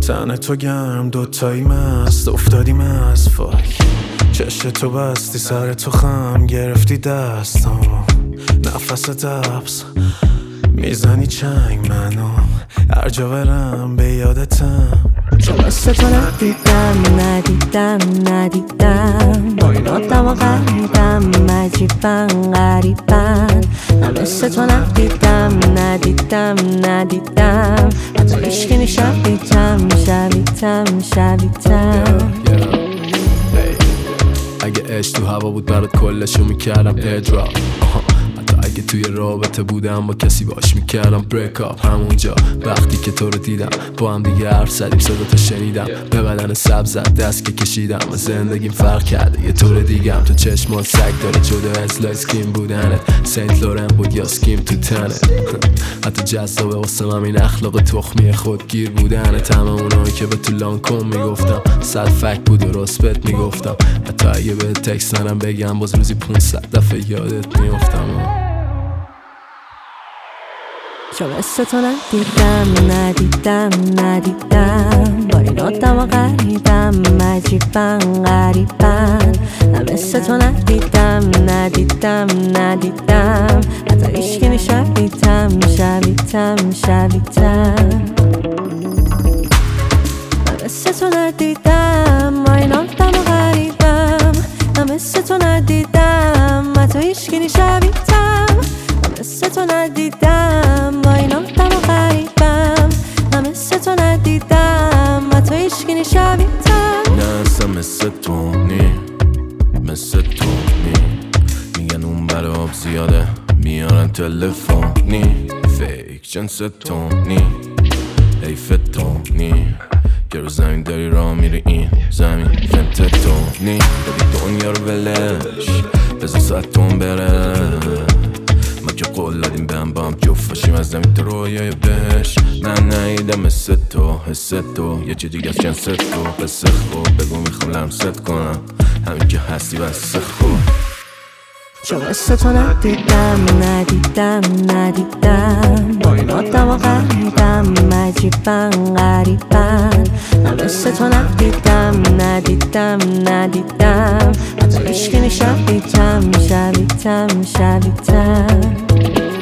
تن تو گرم دوتایی مست افتادیم از فاک، چش تو بستی سر تو خم گرفتی دستم، نفس دبس میزنی چنگ منو هر جا برم به یادتم. چون مثل تو ندیدم با این آدم و غریبم عجیبن غریبن. نه مثل تو ندیدم حتی عشقی شبیتم اگه عشق تو هوا بود برات کلشو میکردم ایردراپ، اگه توی رابطه بودم با کسی باش میکردم بریک اپ. همونجا وقتی که تو رو دیدم با هم دیگه حرف زدیم صدا تو شنیدم، به بدن سبزت دست که کشیدم و زندگیم فرق کرده یه طور دیگم. تو چشمات سگ داره جدا از لایسکین بودنت، سنت لورن بود یا سکیم تو تنت. حتی جذابه واسم همین اخلاق تخمی خودگیر بودنت. همه اونایی که به تو لانکوم میگفتم 100 فک بود و رسپت میگفتم، حتی اگه به تکست نرم بگم باز روزی 500 دفعه یادت میافتم. چون مثل تو ندیدم با این آدم و غریبم عجیبن غریبن. نه مثل تو ندیدم حتی عشقی شبیتم نه مثل تو ندیدم با این آدم و غریبم. نه مثل تو ندیدم حتی عشقی شبیتم. مثل تو ندیدم با این آدم و غریبم. نه مثل تو ندیدم حتی عشقی شبیتم. نه اصلا مثل تو میگن اون برای آب زیاده میارن تلفنی، فیک جنس تونی حیف تونی که رو زمین داری راه میری این زمین فنت تونی. دادی دنیا رو ولش بذار ساعتون بره، ما که قول دادیم به هم با هم جفت باشیم از زمین تو رویای بهش. من نیدم مثل تو حس تو یه چی دیگه از جنس تو، قصه خوب بگو میخوام لمست کنم همین که هستی بس خوب. چون مثل تو ندیدم با این آدم و غریبم عجیبن غریبن. نه مثل تو ندیدم حتی عشقی شبیتم